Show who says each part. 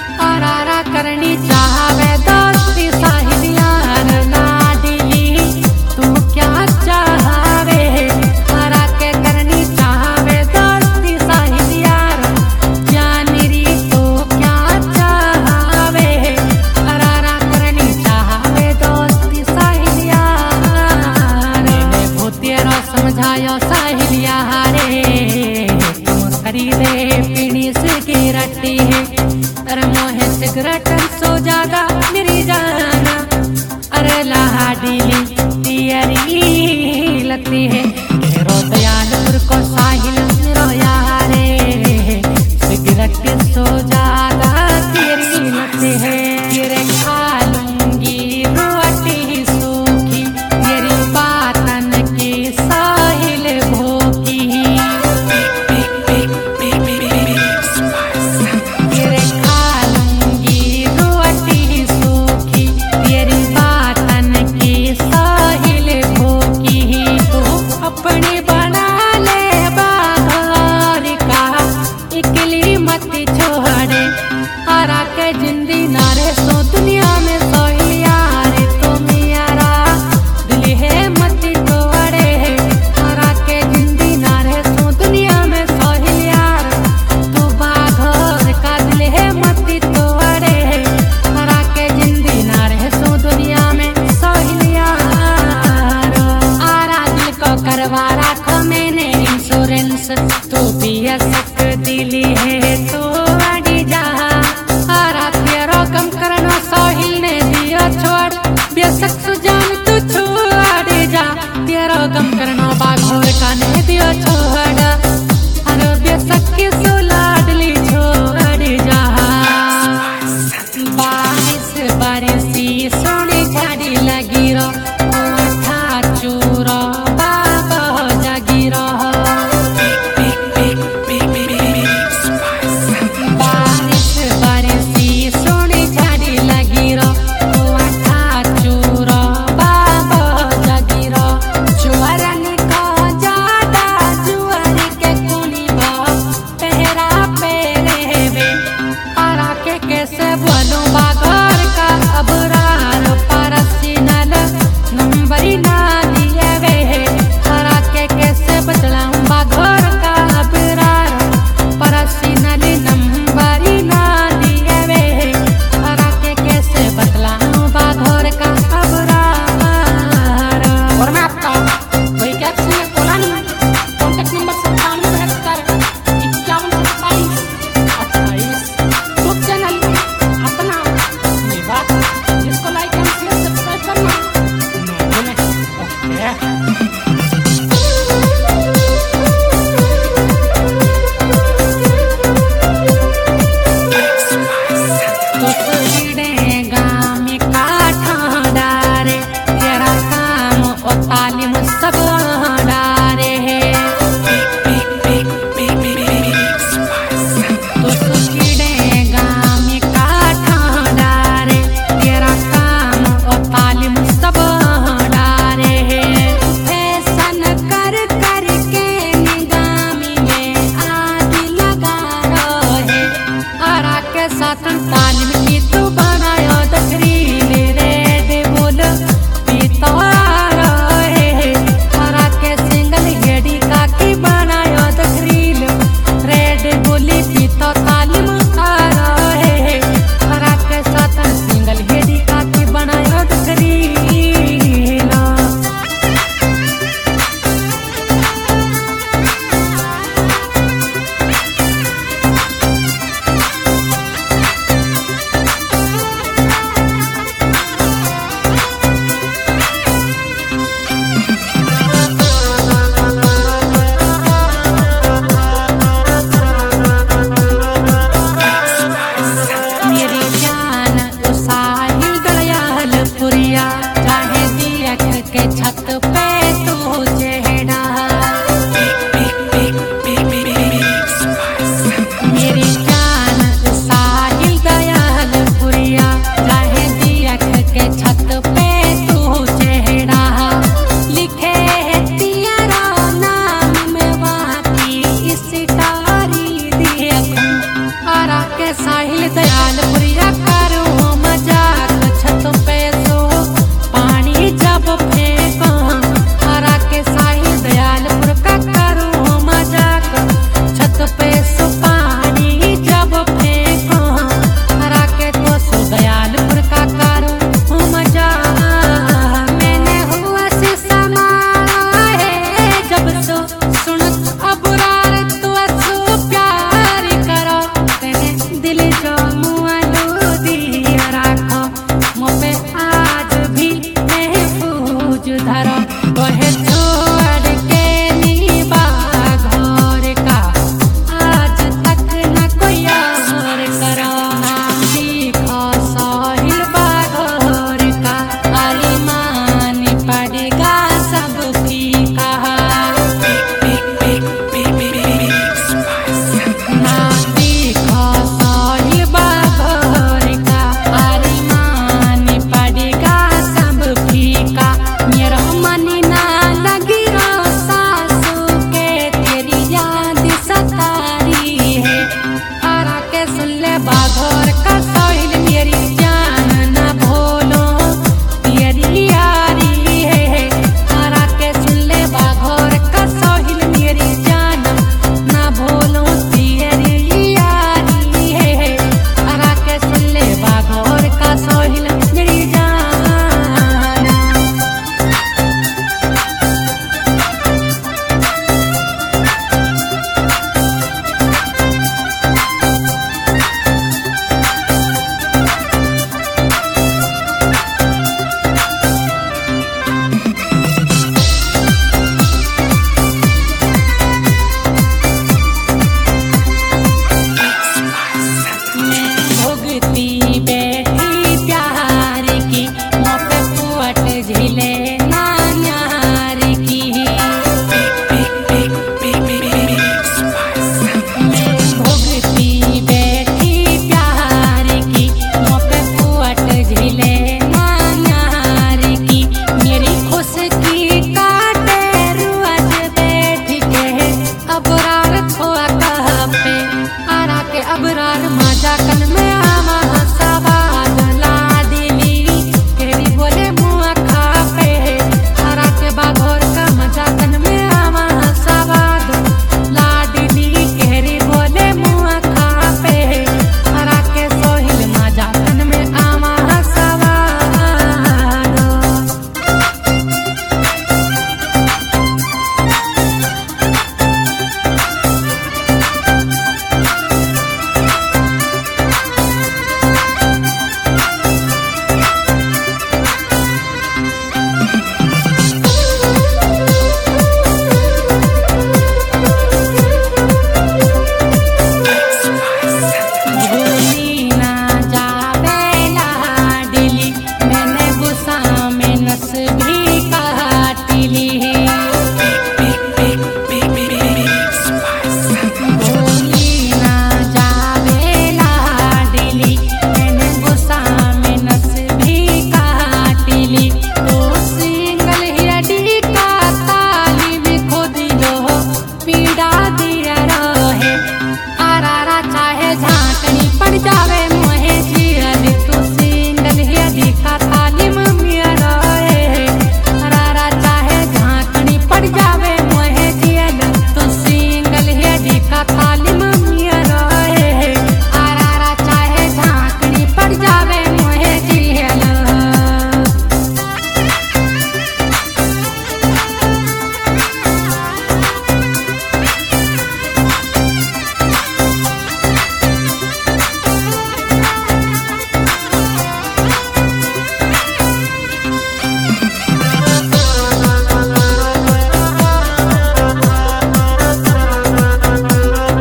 Speaker 1: आरारा करनी चाहवे दोस्ती साहिलियार लाडली तू क्या चाहवे आरा के करनी चाहवे दोस्ती साहिलियार जानरी तू क्या चाहवे आरारा करनी चाहवे दोस्ती साहिलियार ने भूतेरा समझायो साहिलियारे तुम खरीदे पीनी सिगरेटी है अरे मोहे सिगरेट सो जागा मेरी जाना अरे लाडली तेरी लगती है घेरो दयालपुर को साहिल मेरो यारे सिगरेट सो जागा तेरी लगती है तेरे खा लूंगी रोटी सूखी तेरी बातन की साहिल भोगी तेरे खा लूंगी रोटी सूखी तेरी बातन की साहिल भोगी तू अपनी बना ले बाहर का इकली मत छोड़े आरा के जिंदगी नारे सो दुनिया में सोहिलिया रे तो मेरा दिल है मत तोड़े आरा के जिंदगी नारे सो दुनिया में सोहिलिया तू बाघर का दिल है मत तोड़े आरा के जिंदगी नारे सो दुनिया में सोहिलिया आरा दिल को करवा रखो मैंने इंश्योरेंस तू भी सक दिली है तो अड़ी जा आरा तेरो कम करना सोहिल ने दिया छोड़ बेशक सुजान तू छोड़ जा तेरो कम करना बाघोर का ने दिया छोड़ अरे बेशक की सुलाडली छोड़ जा बारिश बरसी सोनी झाड़ी लगी रो था चूरो बाबा जागी रहो बारिश बरसी सोनी झाड़ी लगी रो था चूरो बाबा जागी रो जुआरन को ज्यादा जुआर के कुली पहरा पेरे वे आरा के कैसे बोलूं बागर का अबरार परसी नल नंबरी ना दिए वे आरा के कैसे बदलाऊं बागर का अबरार परसी नल नंबरी ना दिए वे आरा के कैसे बदलाऊं बागर का अबरार और मैं आपका कोई क्या सुने बोला नहीं कॉन्टेक्ट नंबर 9772512728 यूट्यूब चैनल अपना ये बात जिसको लाइक एंड शेयर सब्सक्राइब करना नो बोले ओके तेरा काम और तालीम सब डारे है तो सुखीड़ेगा में काठा डारे तेरा काम और तालीम सब डारे है फैशन कर कर के निगामी में आग लगा रहे आरा के साथ तालीम की तू बनायो दखरील रेड बोल पीता रहे आरा के सिंगल हेडी का की बनायो दखरील रेड बोली पीता तालीम आ रहे आरा के साथ सिंगल हेडी का की बनायो दखरील मेरी जान साहिल दयाल पुरिया चाहे दियख के छत पे तू चेहरा मेरी जान साहिल दयाल पुरिया चाहे दियख के छत पे तू चेहरा लिखे तेरा नाम में बाकी इस तारी दियख आरा के साहिल दयाल पुरिया देती